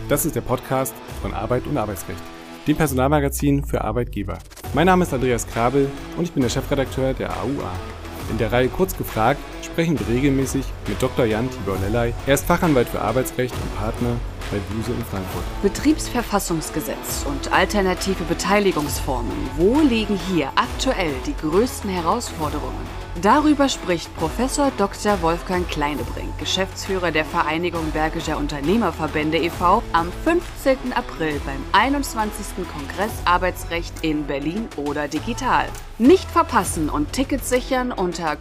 Das ist der Podcast von Arbeit und Arbeitsrecht, dem Personalmagazin für Arbeitgeber. Mein Name ist Andreas Krabel und ich bin der Chefredakteur der AUA. In der Reihe Kurz gefragt sprechen wir regelmäßig mit Dr. Jan Tibor Lellay. Er ist Fachanwalt für Arbeitsrecht und Partner bei Buse in Frankfurt. Betriebsverfassungsgesetz und alternative Beteiligungsformen. Wo liegen hier aktuell die größten Herausforderungen? Darüber spricht Professor Dr. Wolfgang Kleinebrink, Geschäftsführer der Vereinigung Bergischer Unternehmerverbände e.V., am 15. April beim 21. Kongress Arbeitsrecht in Berlin oder digital. Nicht verpassen und Tickets sichern unter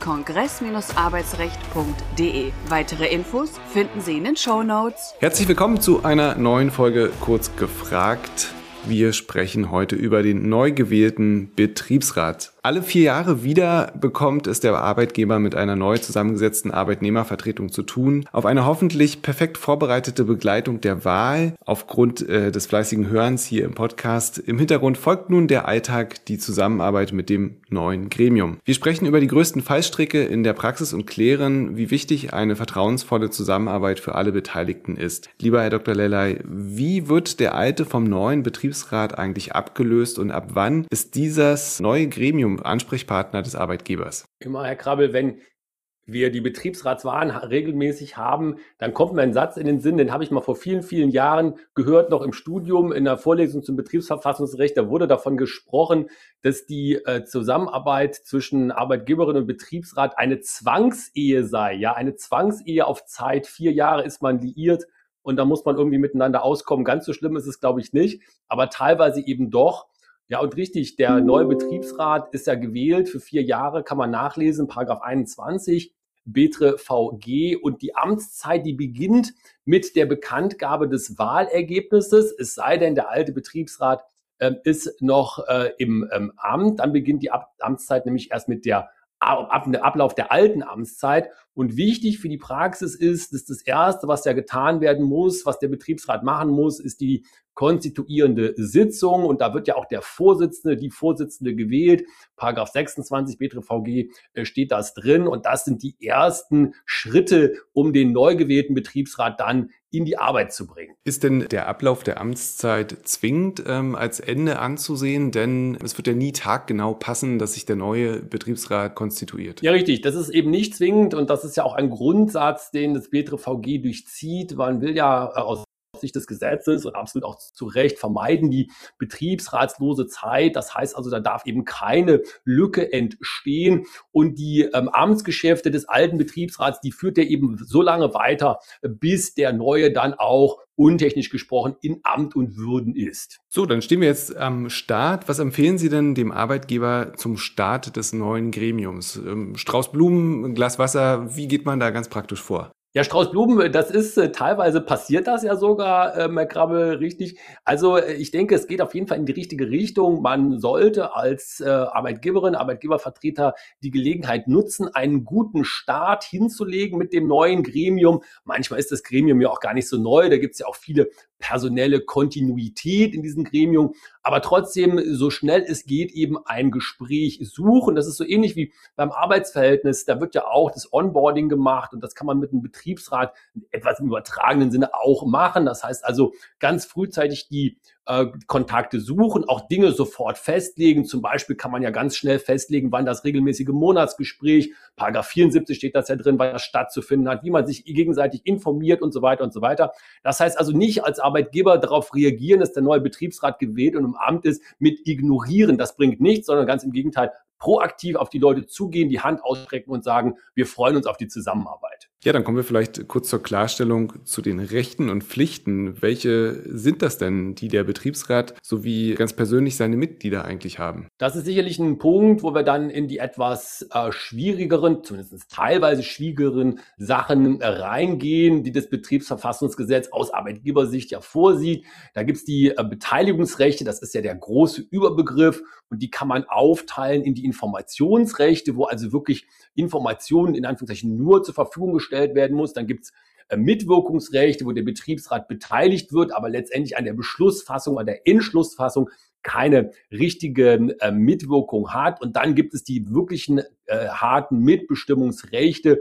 kongress-arbeitsrecht.de. Weitere Infos finden Sie in den Shownotes. Herzlich willkommen zu einer neuen Folge Kurz gefragt. Wir sprechen heute über den neu gewählten Betriebsrat. Alle 4 Jahre wieder bekommt es der Arbeitgeber mit einer neu zusammengesetzten Arbeitnehmervertretung zu tun. Auf eine hoffentlich perfekt vorbereitete Begleitung der Wahl aufgrund des fleißigen Hörens hier im Podcast. Im Hintergrund folgt nun der Alltag, die Zusammenarbeit mit dem neuen Gremium. Wir sprechen über die größten Fallstricke in der Praxis und klären, wie wichtig eine vertrauensvolle Zusammenarbeit für alle Beteiligten ist. Lieber Herr Dr. Lellay, wie wird der alte vom neuen Betriebsrat eigentlich abgelöst und ab wann ist dieses neue Gremium Ansprechpartner des Arbeitgebers? Immer, Herr Krabbel, wenn wir die Betriebsratswahlen regelmäßig haben, dann kommt mir ein Satz in den Sinn, den habe ich mal vor vielen, vielen Jahren gehört, noch im Studium in der Vorlesung zum Betriebsverfassungsrecht. Da wurde davon gesprochen, dass die Zusammenarbeit zwischen Arbeitgeberin und Betriebsrat eine Zwangsehe sei. Ja, eine Zwangsehe auf Zeit. 4 Jahre ist man liiert und da muss man irgendwie miteinander auskommen. Ganz so schlimm ist es, glaube ich, nicht, aber teilweise eben doch. Ja, und richtig, der neue Betriebsrat ist ja gewählt für 4 Jahre, kann man nachlesen, Paragraph 21, Betre VG, und die Amtszeit, die beginnt mit der Bekanntgabe des Wahlergebnisses, es sei denn, der alte Betriebsrat ist noch im Amt, dann beginnt die Amtszeit nämlich erst mit der Ablauf der alten Amtszeit. Und wichtig für die Praxis ist, dass das Erste, was ja getan werden muss, was der Betriebsrat machen muss, ist die konstituierende Sitzung. Und da wird ja auch der Vorsitzende, die Vorsitzende gewählt. Paragraph 26 BetreVG steht das drin. Und das sind die ersten Schritte, um den neu gewählten Betriebsrat dann in die Arbeit zu bringen. Ist denn der Ablauf der Amtszeit zwingend als Ende anzusehen? Denn es wird ja nie taggenau passen, dass sich der neue Betriebsrat konstituiert. Ja, richtig. Das ist eben nicht zwingend. Und das ist ja auch ein Grundsatz, den das BetreVG durchzieht. Man will ja aus Sicht des Gesetzes und absolut auch zu Recht vermeiden die betriebsratslose Zeit. Das heißt also, da darf eben keine Lücke entstehen. Und die Amtsgeschäfte des alten Betriebsrats, die führt er eben so lange weiter, bis der neue dann auch untechnisch gesprochen in Amt und Würden ist. So, dann stehen wir jetzt am Start. Was empfehlen Sie denn dem Arbeitgeber zum Start des neuen Gremiums? Strauß Blumen, ein Glas Wasser, wie geht man da ganz praktisch vor? Ja, Strauß Blumen, das ist teilweise passiert das ja sogar, Herr Krabbel, richtig. Also ich denke, es geht auf jeden Fall in die richtige Richtung. Man sollte als Arbeitgeberin, Arbeitgebervertreter die Gelegenheit nutzen, einen guten Start hinzulegen mit dem neuen Gremium. Manchmal ist das Gremium ja auch gar nicht so neu, da gibt es ja auch viele personelle Kontinuität in diesem Gremium, aber trotzdem so schnell es geht eben ein Gespräch suchen. Das ist so ähnlich wie beim Arbeitsverhältnis, da wird ja auch das Onboarding gemacht und das kann man mit einem Betriebsrat etwas im übertragenen Sinne auch machen. Das heißt also ganz frühzeitig die Kontakte suchen, auch Dinge sofort festlegen. Zum Beispiel kann man ja ganz schnell festlegen, wann das regelmäßige Monatsgespräch, Paragraph 74 steht das ja drin, wann das stattzufinden hat, wie man sich gegenseitig informiert und so weiter und so weiter. Das heißt also nicht als Arbeitgeber darauf reagieren, dass der neue Betriebsrat gewählt und im Amt ist, mit ignorieren. Das bringt nichts, sondern ganz im Gegenteil, proaktiv auf die Leute zugehen, die Hand ausstrecken und sagen, wir freuen uns auf die Zusammenarbeit. Ja, dann kommen wir vielleicht kurz zur Klarstellung zu den Rechten und Pflichten. Welche sind das denn, die der Betriebsrat sowie ganz persönlich seine Mitglieder eigentlich haben? Das ist sicherlich ein Punkt, wo wir dann in die etwas schwierigeren, zumindest teilweise schwierigeren Sachen reingehen, die das Betriebsverfassungsgesetz aus Arbeitgebersicht ja vorsieht. Da gibt's die Beteiligungsrechte, das ist ja der große Überbegriff und die kann man aufteilen in die Informationsrechte, wo also wirklich Informationen in Anführungszeichen nur zur Verfügung gestellt werden muss. Dann gibt's Mitwirkungsrechte, wo der Betriebsrat beteiligt wird, aber letztendlich an der Beschlussfassung, an der Entschlussfassung keine richtige Mitwirkung hat. Und dann gibt es die wirklichen harten Mitbestimmungsrechte,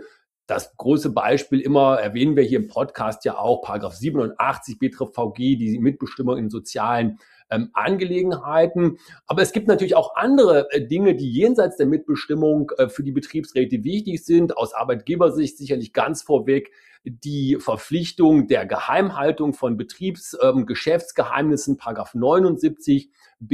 Das große Beispiel immer erwähnen wir hier im Podcast ja auch, Paragraph 87 BTRVG, die Mitbestimmung in sozialen Angelegenheiten. Aber es gibt natürlich auch andere Dinge, die jenseits der Mitbestimmung für die Betriebsräte wichtig sind. Aus Arbeitgebersicht sicherlich ganz vorweg die Verpflichtung der Geheimhaltung von Geschäftsgeheimnissen, Paragraph 79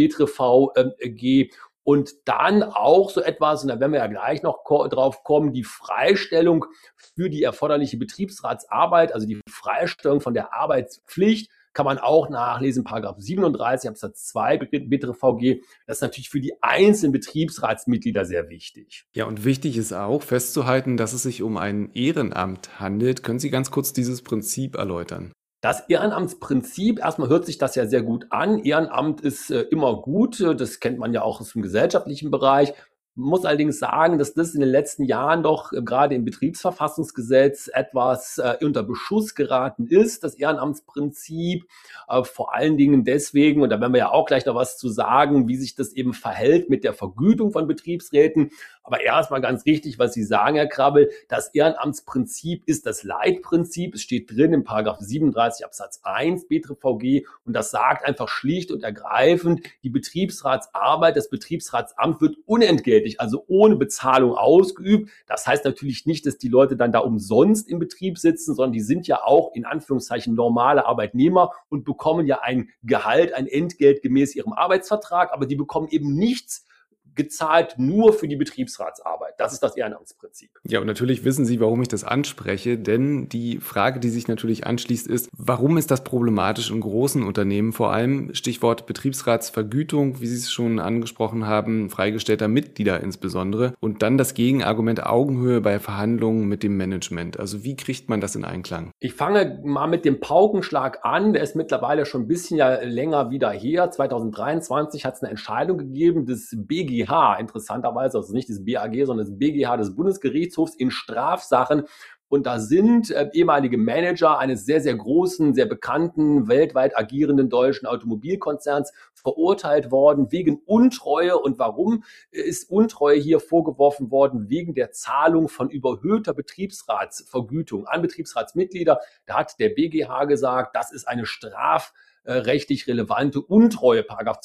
BTRVG. Und dann auch so etwas, und da werden wir ja gleich noch drauf kommen, die Freistellung für die erforderliche Betriebsratsarbeit, also die Freistellung von der Arbeitspflicht, kann man auch nachlesen, Paragraph 37 Absatz 2 BTRVG. Das ist natürlich für die einzelnen Betriebsratsmitglieder sehr wichtig. Ja, und wichtig ist auch festzuhalten, dass es sich um ein Ehrenamt handelt. Können Sie ganz kurz dieses Prinzip erläutern? Das Ehrenamtsprinzip, erstmal hört sich das ja sehr gut an. Ehrenamt ist immer gut, das kennt man ja auch aus dem gesellschaftlichen Bereich. Man muss allerdings sagen, dass das in den letzten Jahren doch gerade im Betriebsverfassungsgesetz etwas unter Beschuss geraten ist, das Ehrenamtsprinzip. Vor allen Dingen deswegen, und da werden wir ja auch gleich noch was zu sagen, wie sich das eben verhält mit der Vergütung von Betriebsräten. Aber erstmal ganz richtig, was Sie sagen, Herr Krabbel, das Ehrenamtsprinzip ist das Leitprinzip. Es steht drin im Paragraph 37 Absatz 1 BTRVG und das sagt einfach schlicht und ergreifend, die Betriebsratsarbeit, das Betriebsratsamt wird unentgeltlich, also ohne Bezahlung ausgeübt. Das heißt natürlich nicht, dass die Leute dann da umsonst im Betrieb sitzen, sondern die sind ja auch in Anführungszeichen normale Arbeitnehmer und bekommen ja ein Gehalt, ein Entgelt gemäß ihrem Arbeitsvertrag, aber die bekommen eben nichts gezahlt nur für die Betriebsratsarbeit. Das ist das Ehrenamtsprinzip. Ja, und natürlich wissen Sie, warum ich das anspreche, denn die Frage, die sich natürlich anschließt, ist, warum ist das problematisch in großen Unternehmen, vor allem Stichwort Betriebsratsvergütung, wie Sie es schon angesprochen haben, freigestellter Mitglieder insbesondere, und dann das Gegenargument Augenhöhe bei Verhandlungen mit dem Management. Also wie kriegt man das in Einklang? Ich fange mal mit dem Paukenschlag an, der ist mittlerweile schon ein bisschen ja länger wieder her. 2023 hat es eine Entscheidung gegeben des BGH, interessanterweise, also nicht das BAG, sondern das BGH des Bundesgerichtshofs in Strafsachen. Und da sind ehemalige Manager eines sehr, sehr großen, sehr bekannten, weltweit agierenden deutschen Automobilkonzerns verurteilt worden wegen Untreue. Und warum ist Untreue hier vorgeworfen worden? Wegen der Zahlung von überhöhter Betriebsratsvergütung an Betriebsratsmitglieder. Da hat der BGH gesagt, das ist eine strafrechtlich relevante Untreue, Paragraph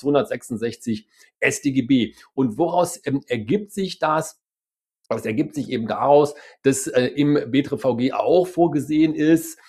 266 StGB. Und woraus ergibt sich das? Das ergibt sich eben daraus, dass im BTRVG auch vorgesehen ist,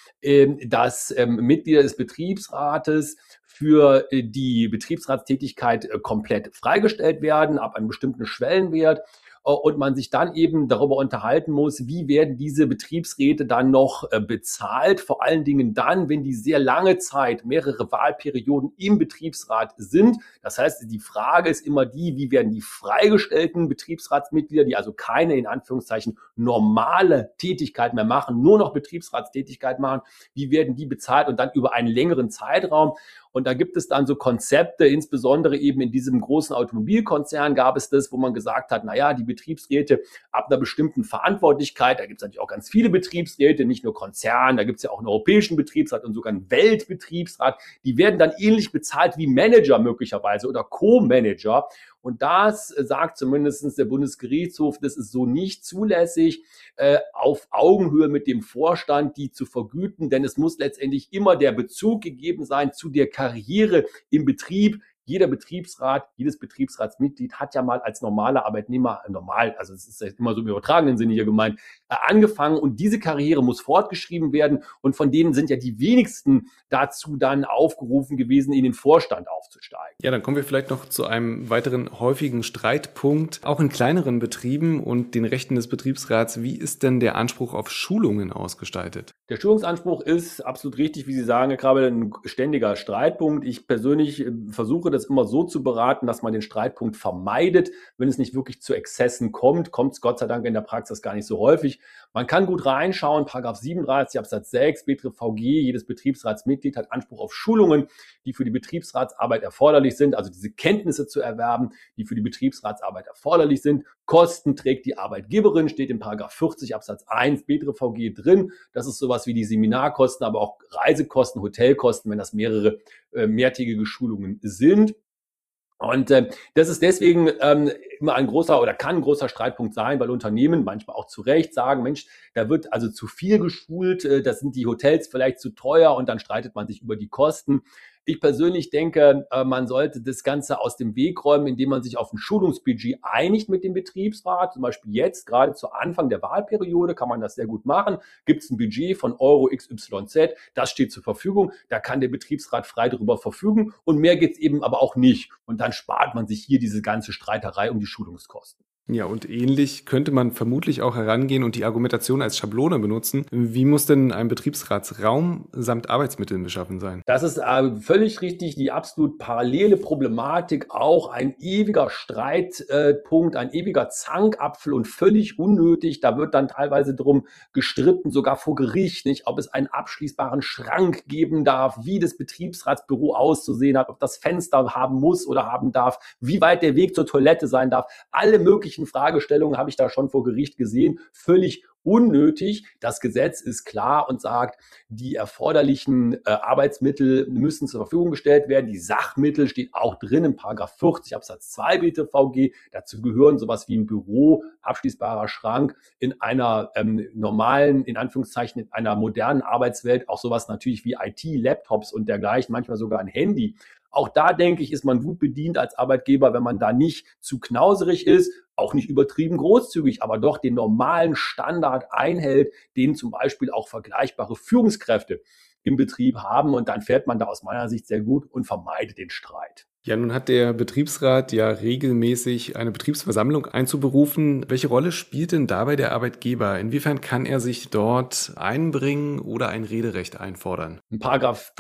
dass Mitglieder des Betriebsrates für die Betriebsratstätigkeit komplett freigestellt werden, ab einem bestimmten Schwellenwert. Und man sich dann eben darüber unterhalten muss, wie werden diese Betriebsräte dann noch bezahlt, vor allen Dingen dann, wenn die sehr lange Zeit, mehrere Wahlperioden im Betriebsrat sind. Das heißt, die Frage ist immer die, wie werden die freigestellten Betriebsratsmitglieder, die also keine, in Anführungszeichen, normale Tätigkeit mehr machen, nur noch Betriebsratstätigkeit machen, wie werden die bezahlt und dann über einen längeren Zeitraum. Und da gibt es dann so Konzepte, insbesondere eben in diesem großen Automobilkonzern gab es das, wo man gesagt hat, naja, die Betriebsräte ab einer bestimmten Verantwortlichkeit, da gibt es natürlich auch ganz viele Betriebsräte, nicht nur Konzern, da gibt es ja auch einen europäischen Betriebsrat und sogar einen Weltbetriebsrat, die werden dann ähnlich bezahlt wie Manager möglicherweise oder Co-Manager. Und das sagt zumindest der Bundesgerichtshof, das ist so nicht zulässig, auf Augenhöhe mit dem Vorstand, die zu vergüten, denn es muss letztendlich immer der Bezug gegeben sein zu der Karriere im Betrieb. Jeder Betriebsrat, jedes Betriebsratsmitglied hat ja mal als normaler Arbeitnehmer, also es ist ja immer so im übertragenen Sinne hier gemeint, angefangen und diese Karriere muss fortgeschrieben werden und von denen sind ja die wenigsten dazu dann aufgerufen gewesen, in den Vorstand aufzusteigen. Ja, dann kommen wir vielleicht noch zu einem weiteren häufigen Streitpunkt, auch in kleineren Betrieben und den Rechten des Betriebsrats. Wie ist denn der Anspruch auf Schulungen ausgestaltet? Der Schulungsanspruch ist absolut richtig, wie Sie sagen, Herr Krabbel, ein ständiger Streitpunkt. Ich persönlich versuche das immer so zu beraten, dass man den Streitpunkt vermeidet. Wenn es nicht wirklich zu Exzessen kommt, kommt es Gott sei Dank in der Praxis gar nicht so häufig. Man kann gut reinschauen, Paragraph 37 Absatz 6 BTRVG, jedes Betriebsratsmitglied hat Anspruch auf Schulungen, die für die Betriebsratsarbeit erforderlich sind, also diese Kenntnisse zu erwerben, die für die Betriebsratsarbeit erforderlich sind. Kosten trägt die Arbeitgeberin, steht in Paragraph 40 Absatz 1 BTRVG drin. Das ist sowas wie die Seminarkosten, aber auch Reisekosten, Hotelkosten, wenn das mehrere mehrtägige Schulungen sind. Und das ist deswegen immer ein großer oder kann ein großer Streitpunkt sein, weil Unternehmen manchmal auch zu Recht sagen, Mensch, da wird also zu viel geschult, da sind die Hotels vielleicht zu teuer und dann streitet man sich über die Kosten. Ich persönlich denke, man sollte das Ganze aus dem Weg räumen, indem man sich auf ein Schulungsbudget einigt mit dem Betriebsrat. Zum Beispiel jetzt, gerade zu Anfang der Wahlperiode, kann man das sehr gut machen. Gibt es ein Budget von Euro XYZ, das steht zur Verfügung. Da kann der Betriebsrat frei darüber verfügen und mehr geht es eben aber auch nicht. Und dann spart man sich hier diese ganze Streiterei um die Schulungskosten. Ja, und ähnlich könnte man vermutlich auch herangehen und die Argumentation als Schablone benutzen. Wie muss denn ein Betriebsratsraum samt Arbeitsmitteln beschaffen sein? Das ist völlig richtig, die absolut parallele Problematik, auch ein ewiger Streitpunkt, ein ewiger Zankapfel und völlig unnötig. Da wird dann teilweise drum gestritten, sogar vor Gericht, nicht, ob es einen abschließbaren Schrank geben darf, wie das Betriebsratsbüro auszusehen hat, ob das Fenster haben muss oder haben darf, wie weit der Weg zur Toilette sein darf. Alle möglichen Fragestellungen habe ich da schon vor Gericht gesehen. Völlig unnötig. Das Gesetz ist klar und sagt, die erforderlichen Arbeitsmittel müssen zur Verfügung gestellt werden. Die Sachmittel steht auch drin im Paragraph 40 Absatz 2 BTVG. Dazu gehören sowas wie ein Büro, abschließbarer Schrank in einer normalen, in Anführungszeichen, in einer modernen Arbeitswelt, auch sowas natürlich wie IT, Laptops und dergleichen, manchmal sogar ein Handy. Auch da, denke ich, ist man gut bedient als Arbeitgeber, wenn man da nicht zu knauserig ist, auch nicht übertrieben großzügig, aber doch den normalen Standard einhält, den zum Beispiel auch vergleichbare Führungskräfte im Betrieb haben. Und dann fährt man da aus meiner Sicht sehr gut und vermeidet den Streit. Ja, nun hat der Betriebsrat ja regelmäßig eine Betriebsversammlung einzuberufen. Welche Rolle spielt denn dabei der Arbeitgeber? Inwiefern kann er sich dort einbringen oder ein Rederecht einfordern? In Paragraph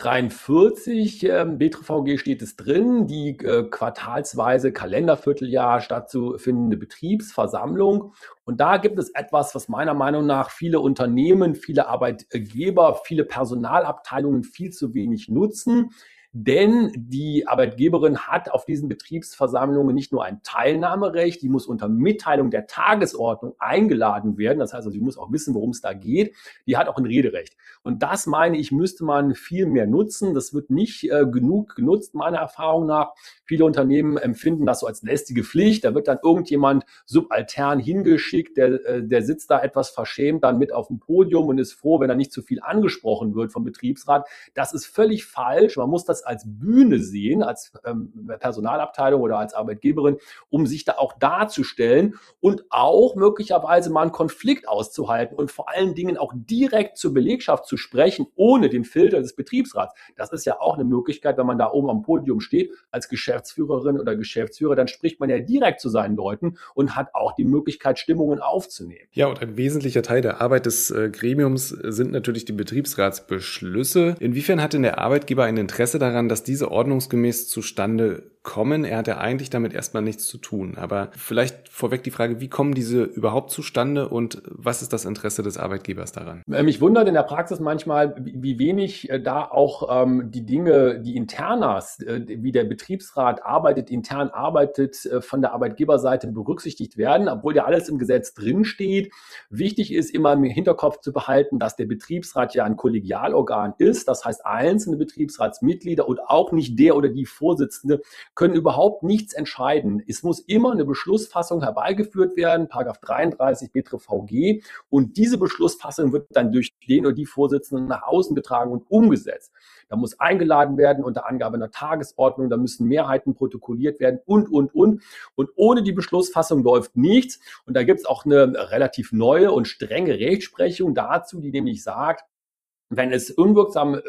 43 BTVG steht es drin, die quartalsweise Kalendervierteljahr stattzufindende Betriebsversammlung. Und da gibt es etwas, was meiner Meinung nach viele Unternehmen, viele Arbeitgeber, viele Personalabteilungen viel zu wenig nutzen. Denn die Arbeitgeberin hat auf diesen Betriebsversammlungen nicht nur ein Teilnahmerecht, die muss unter Mitteilung der Tagesordnung eingeladen werden. Das heißt also, sie muss auch wissen, worum es da geht. Die hat auch ein Rederecht. Und das, meine ich, müsste man viel mehr nutzen. Das wird nicht genug genutzt, meiner Erfahrung nach. Viele Unternehmen empfinden das so als lästige Pflicht. Da wird dann irgendjemand subaltern hingeschickt, der sitzt da etwas verschämt dann mit auf dem Podium und ist froh, wenn er nicht zu viel angesprochen wird vom Betriebsrat. Das ist völlig falsch. Man muss das als Bühne sehen, als Personalabteilung oder als Arbeitgeberin, um sich da auch darzustellen und auch möglicherweise mal einen Konflikt auszuhalten und vor allen Dingen auch direkt zur Belegschaft zu sprechen, ohne den Filter des Betriebsrats. Das ist ja auch eine Möglichkeit, wenn man da oben am Podium steht, als Geschäftsführerin oder Geschäftsführer, dann spricht man ja direkt zu seinen Leuten und hat auch die Möglichkeit, Stimmungen aufzunehmen. Ja, und ein wesentlicher Teil der Arbeit des Gremiums sind natürlich die Betriebsratsbeschlüsse. Inwiefern hat denn der Arbeitgeber ein Interesse daran, dass diese ordnungsgemäß zustande kommen? Er hat ja eigentlich damit erstmal nichts zu tun. Aber vielleicht vorweg die Frage, wie kommen diese überhaupt zustande und was ist das Interesse des Arbeitgebers daran? Mich wundert in der Praxis manchmal, wie wenig da auch die Dinge, die Internas, wie der Betriebsrat intern arbeitet, von der Arbeitgeberseite berücksichtigt werden, obwohl ja alles im Gesetz drinsteht. Wichtig ist immer im Hinterkopf zu behalten, dass der Betriebsrat ja ein Kollegialorgan ist. Das heißt, einzelne Betriebsratsmitglieder und auch nicht der oder die Vorsitzende können überhaupt nichts entscheiden. Es muss immer eine Beschlussfassung herbeigeführt werden, Paragraph 33 BTVG, und diese Beschlussfassung wird dann durch den oder die Vorsitzenden nach außen getragen und umgesetzt. Da muss eingeladen werden unter Angabe einer Tagesordnung, da müssen Mehrheiten protokolliert werden und. Und ohne die Beschlussfassung läuft nichts. Und da gibt es auch eine relativ neue und strenge Rechtsprechung dazu, die nämlich sagt, wenn es unwirksame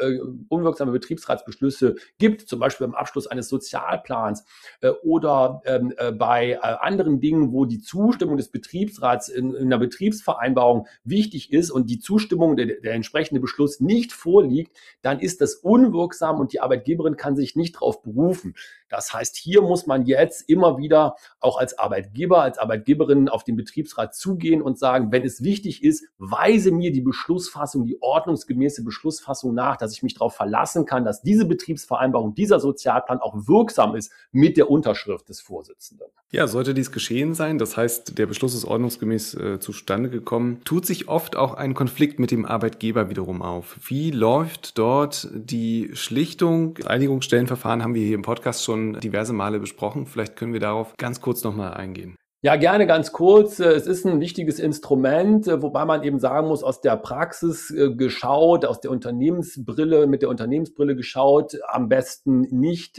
Betriebsratsbeschlüsse gibt, zum Beispiel beim Abschluss eines Sozialplans oder bei anderen Dingen, wo die Zustimmung des Betriebsrats in einer Betriebsvereinbarung wichtig ist und die Zustimmung, der entsprechende Beschluss nicht vorliegt, dann ist das unwirksam und die Arbeitgeberin kann sich nicht darauf berufen. Das heißt, hier muss man jetzt immer wieder auch als Arbeitgeber, als Arbeitgeberin auf den Betriebsrat zugehen und sagen, wenn es wichtig ist, weise mir die Beschlussfassung, die ordnungsgemäße Beschlussfassung nach, dass ich mich darauf verlassen kann, dass diese Betriebsvereinbarung, dieser Sozialplan auch wirksam ist mit der Unterschrift des Vorsitzenden. Ja, sollte dies geschehen sein, das heißt, der Beschluss ist ordnungsgemäß zustande gekommen, tut sich oft auch ein Konflikt mit dem Arbeitgeber wiederum auf. Wie läuft dort die Schlichtung? Einigungsstellenverfahren haben wir hier im Podcast schon schon diverse Male besprochen. Vielleicht können wir darauf ganz kurz nochmal eingehen. Ja, gerne ganz kurz. Es ist ein wichtiges Instrument, wobei man eben sagen muss, aus der Praxis geschaut, aus der Unternehmensbrille, mit der Unternehmensbrille geschaut, am besten nicht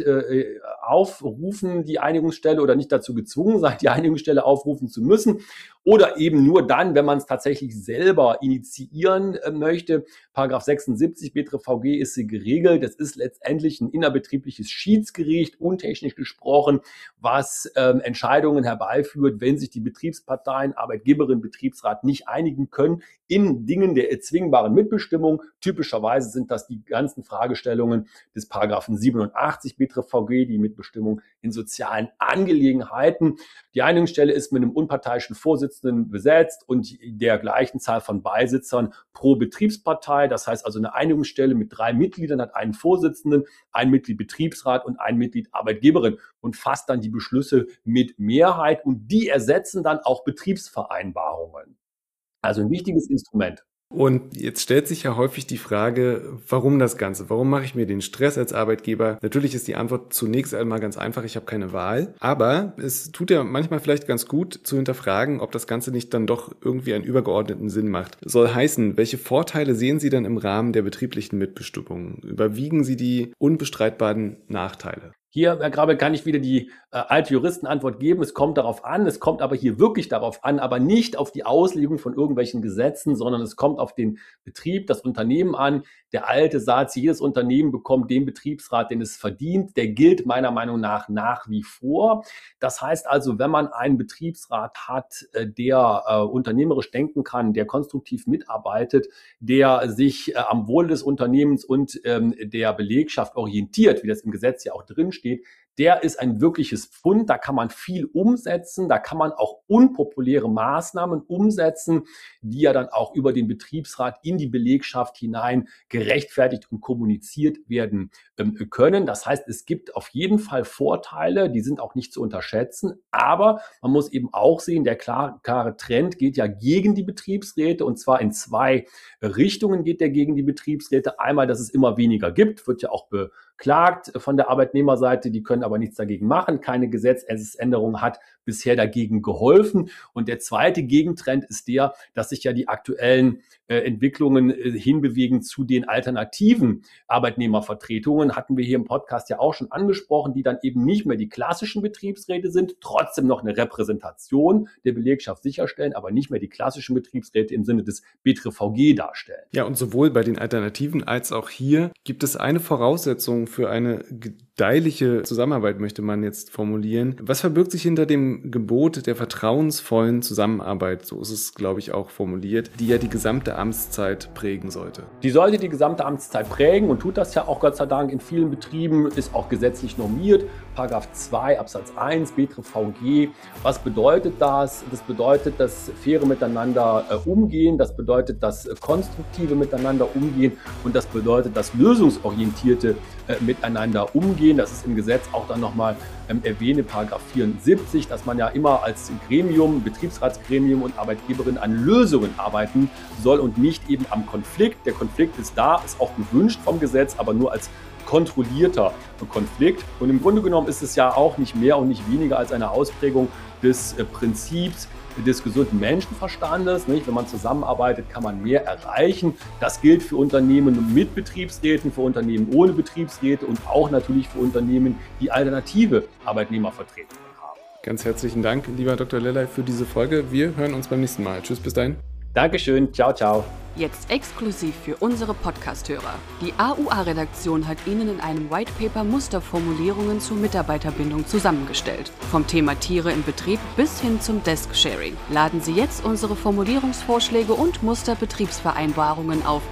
aufrufen die Einigungsstelle oder nicht dazu gezwungen sein, die Einigungsstelle aufrufen zu müssen. Oder eben nur dann, wenn man es tatsächlich selber initiieren möchte. Paragraph 76 BTRVG ist sie geregelt. Es ist letztendlich ein innerbetriebliches Schiedsgericht, untechnisch gesprochen, was Entscheidungen herbeiführt, wenn sich die Betriebsparteien, Arbeitgeberin, Betriebsrat nicht einigen können in Dingen der erzwingbaren Mitbestimmung. Typischerweise sind das die ganzen Fragestellungen des Paragraphen 87 BTRVG, die Mitbestimmung in sozialen Angelegenheiten. Die Einigungsstelle ist mit einem unparteiischen Vorsitzenden besetzt und der gleichen Zahl von Beisitzern pro Betriebspartei. Das heißt also, eine Einigungsstelle mit 3 Mitgliedern hat einen Vorsitzenden, ein Mitglied Betriebsrat und ein Mitglied Arbeitgeberin und fasst dann die Beschlüsse mit Mehrheit und die ersetzen dann auch Betriebsvereinbarungen. Also ein wichtiges Instrument. Und jetzt stellt sich ja häufig die Frage, warum das Ganze? Warum mache ich mir den Stress als Arbeitgeber? Natürlich ist die Antwort zunächst einmal ganz einfach, ich habe keine Wahl. Aber es tut ja manchmal vielleicht ganz gut zu hinterfragen, ob das Ganze nicht dann doch irgendwie einen übergeordneten Sinn macht. Soll heißen, welche Vorteile sehen Sie denn im Rahmen der betrieblichen Mitbestimmung? Überwiegen Sie die unbestreitbaren Nachteile? Hier, Herr Grabel, kann ich wieder die alte Juristenantwort geben. Es kommt darauf an, es kommt aber hier wirklich darauf an, aber nicht auf die Auslegung von irgendwelchen Gesetzen, sondern es kommt auf den Betrieb, das Unternehmen an. Der alte Satz, jedes Unternehmen bekommt den Betriebsrat, den es verdient, der gilt meiner Meinung nach wie vor. Das heißt also, wenn man einen Betriebsrat hat, der unternehmerisch denken kann, der konstruktiv mitarbeitet, der sich am Wohle des Unternehmens und der Belegschaft orientiert, wie das im Gesetz ja auch drin steht, der ist ein wirkliches Pfund, da kann man viel umsetzen, da kann man auch unpopuläre Maßnahmen umsetzen, die ja dann auch über den Betriebsrat in die Belegschaft hinein gerechtfertigt und kommuniziert werden können. Das heißt, es gibt auf jeden Fall Vorteile, die sind auch nicht zu unterschätzen, aber man muss eben auch sehen, der klare Trend geht ja gegen die Betriebsräte und zwar in 2 Richtungen geht der gegen die Betriebsräte. Einmal, dass es immer weniger gibt, wird ja auch beklagt von der Arbeitnehmerseite, die können aber nichts dagegen machen. Keine Gesetzesänderung hat bisher dagegen geholfen. Und der zweite Gegentrend ist der, dass sich ja die aktuellen Entwicklungen hinbewegen zu den alternativen Arbeitnehmervertretungen. Hatten wir hier im Podcast ja auch schon angesprochen, die dann eben nicht mehr die klassischen Betriebsräte sind, trotzdem noch eine Repräsentation der Belegschaft sicherstellen, aber nicht mehr die klassischen Betriebsräte im Sinne des BTRVG darstellen. Ja, und sowohl bei den Alternativen als auch hier gibt es eine Voraussetzung für eine gedeihliche Zusammenarbeit, möchte man jetzt formulieren. Was verbirgt sich hinter dem Gebot der vertrauensvollen Zusammenarbeit? So ist es, glaube ich, auch formuliert, die ja die gesamte Amtszeit prägen sollte. Die sollte die gesamte Amtszeit prägen und tut das ja auch Gott sei Dank in vielen Betrieben, ist auch gesetzlich normiert. Paragraph 2 Absatz 1 BTRVG. Was bedeutet das? Das bedeutet das faire Miteinander umgehen, das bedeutet das konstruktive Miteinander umgehen und das bedeutet das lösungsorientierte miteinander umgehen. Das ist im Gesetz auch dann nochmal erwähnt, Paragraph 74, dass man ja immer als Gremium, Betriebsratsgremium und Arbeitgeberin an Lösungen arbeiten soll und nicht eben am Konflikt. Der Konflikt ist da, ist auch gewünscht vom Gesetz, aber nur als kontrollierter Konflikt. Und im Grunde genommen ist es ja auch nicht mehr und nicht weniger als eine Ausprägung des Prinzips des gesunden Menschenverstandes. Nicht? Wenn man zusammenarbeitet, kann man mehr erreichen. Das gilt für Unternehmen mit Betriebsräten, für Unternehmen ohne Betriebsräte und auch natürlich für Unternehmen, die alternative Arbeitnehmervertretungen haben. Ganz herzlichen Dank, lieber Dr. Lellay, für diese Folge. Wir hören uns beim nächsten Mal. Tschüss, bis dahin. Dankeschön, ciao, ciao. Jetzt exklusiv für unsere Podcast-Hörer. Die AUA-Redaktion hat Ihnen in einem Whitepaper Musterformulierungen zur Mitarbeiterbindung zusammengestellt. Vom Thema Tiere im Betrieb bis hin zum Desk-Sharing. Laden Sie jetzt unsere Formulierungsvorschläge und Musterbetriebsvereinbarungen auf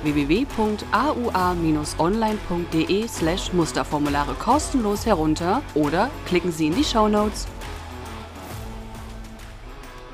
www.aua-online.de/Musterformulare kostenlos herunter oder klicken Sie in die Shownotes.